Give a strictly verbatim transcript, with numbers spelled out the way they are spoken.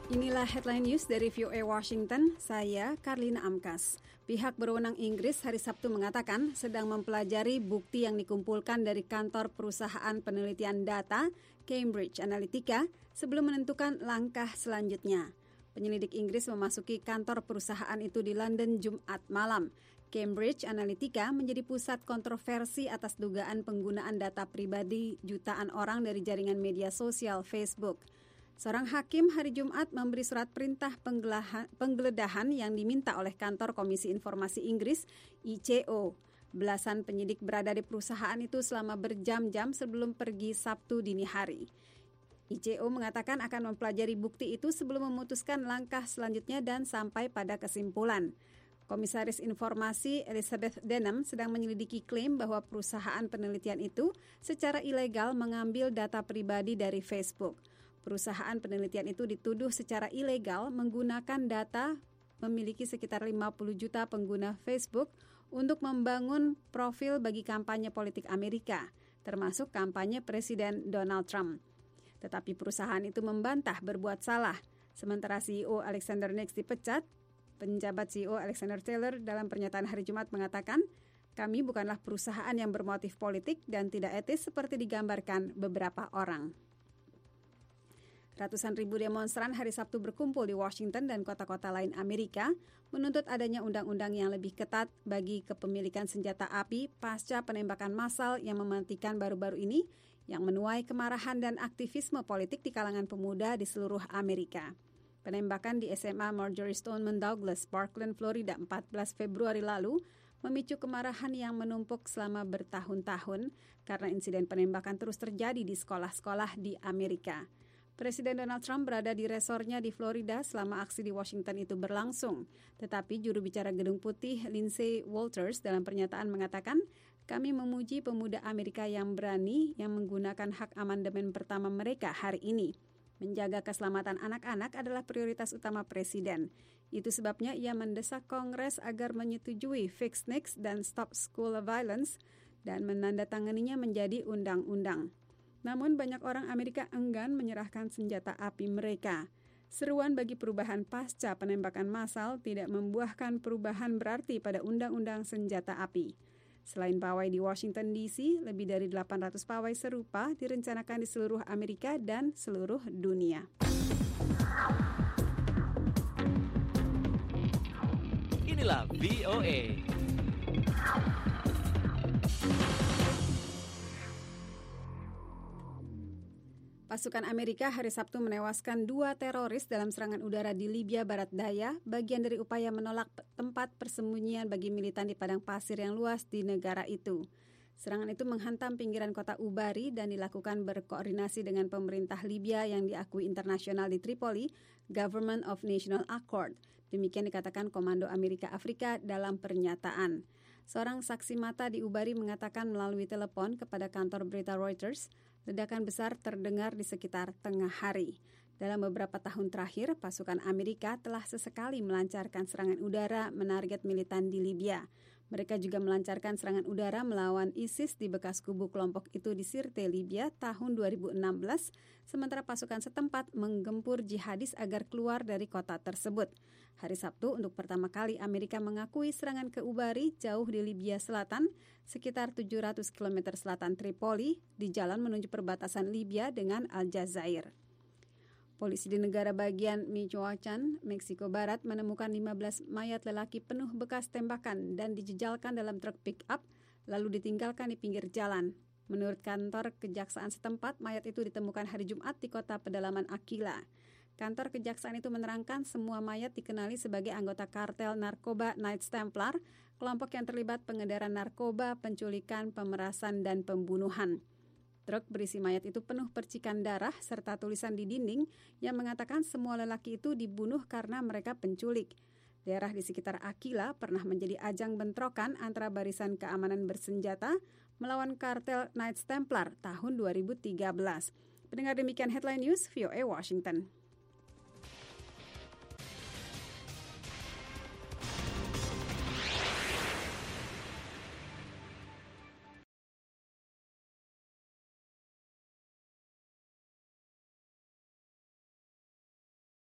Inilah headline news dari V O A Washington, saya Karlina Amkas. Pihak berwenang Inggris hari Sabtu mengatakan sedang mempelajari bukti yang dikumpulkan dari kantor perusahaan penelitian data Cambridge Analytica sebelum menentukan langkah selanjutnya. Penyelidik Inggris memasuki kantor perusahaan itu di London Jumat malam. Cambridge Analytica menjadi pusat kontroversi atas dugaan penggunaan data pribadi jutaan orang dari jaringan media sosial Facebook. Seorang hakim hari Jumat memberi surat perintah penggeledahan yang diminta oleh kantor Komisi Informasi Inggris, I C O. Belasan penyidik berada di perusahaan itu selama berjam-jam sebelum pergi Sabtu dini hari. I C O mengatakan akan mempelajari bukti itu sebelum memutuskan langkah selanjutnya dan sampai pada kesimpulan. Komisaris Informasi Elizabeth Denham sedang menyelidiki klaim bahwa perusahaan penelitian itu secara ilegal mengambil data pribadi dari Facebook. Perusahaan penelitian itu dituduh secara ilegal menggunakan data memiliki sekitar lima puluh juta pengguna Facebook untuk membangun profil bagi kampanye politik Amerika, termasuk kampanye Presiden Donald Trump. Tetapi perusahaan itu membantah berbuat salah. Sementara C E O Alexander Nix dipecat, penjabat C E O Alexander Taylor dalam pernyataan hari Jumat mengatakan, kami bukanlah perusahaan yang bermotif politik dan tidak etis seperti digambarkan beberapa orang. Ratusan ribu demonstran hari Sabtu berkumpul di Washington dan kota-kota lain Amerika menuntut adanya undang-undang yang lebih ketat bagi kepemilikan senjata api pasca penembakan massal yang mematikan baru-baru ini yang menuai kemarahan dan aktivisme politik di kalangan pemuda di seluruh Amerika. Penembakan di S M A Marjory Stoneman Douglas, Parkland, Florida empat belas Februari lalu memicu kemarahan yang menumpuk selama bertahun-tahun karena insiden penembakan terus terjadi di sekolah-sekolah di Amerika. Presiden Donald Trump berada di resornya di Florida selama aksi di Washington itu berlangsung. Tetapi juru bicara Gedung Putih Lindsay Walters dalam pernyataan mengatakan, kami memuji pemuda Amerika yang berani yang menggunakan hak amandemen pertama mereka hari ini. Menjaga keselamatan anak-anak adalah prioritas utama Presiden. Itu sebabnya ia mendesak Kongres agar menyetujui Fix Nix dan Stop School Violence dan menandatanganinya menjadi undang-undang. Namun banyak orang Amerika enggan menyerahkan senjata api mereka. Seruan bagi perubahan pasca penembakan massal tidak membuahkan perubahan berarti pada undang-undang senjata api. Selain pawai di Washington D C, lebih dari delapan ratus pawai serupa direncanakan di seluruh Amerika dan seluruh dunia. Inilah V O A. Pasukan Amerika hari Sabtu menewaskan dua teroris dalam serangan udara di Libya Barat Daya, bagian dari upaya menolak tempat persembunyian bagi militan di padang pasir yang luas di negara itu. Serangan itu menghantam pinggiran kota Ubari dan dilakukan berkoordinasi dengan pemerintah Libya yang diakui internasional di Tripoli, Government of National Accord. Demikian dikatakan Komando Amerika Afrika dalam pernyataan. Seorang saksi mata di Ubari mengatakan melalui telepon kepada kantor berita Reuters, ledakan besar terdengar di sekitar tengah hari. Dalam beberapa tahun terakhir, pasukan Amerika telah sesekali melancarkan serangan udara menarget militan di Libya. Mereka juga melancarkan serangan udara melawan ISIS di bekas kubu kelompok itu di Sirte, Libya tahun dua ribu enam belas, sementara pasukan setempat menggempur jihadis agar keluar dari kota tersebut. Hari Sabtu, untuk pertama kali Amerika mengakui serangan ke Ubari jauh di Libya Selatan, sekitar tujuh ratus kilometer selatan Tripoli, di jalan menuju perbatasan Libya dengan Aljazair. Polisi di negara bagian Michoacán, Meksiko Barat menemukan lima belas mayat lelaki penuh bekas tembakan dan dijejalkan dalam truk pick-up, lalu ditinggalkan di pinggir jalan. Menurut kantor kejaksaan setempat, mayat itu ditemukan hari Jumat di kota pedalaman Aquila. Kantor kejaksaan itu menerangkan semua mayat dikenali sebagai anggota kartel narkoba Knights Templar, kelompok yang terlibat pengedaran narkoba, penculikan, pemerasan, dan pembunuhan. Truk berisi mayat itu penuh percikan darah serta tulisan di dinding yang mengatakan semua lelaki itu dibunuh karena mereka penculik. Daerah di sekitar Aquila pernah menjadi ajang bentrokan antara barisan keamanan bersenjata melawan kartel Knights Templar tahun dua ribu tiga belas. Pendengar, demikian headline news V O A Washington.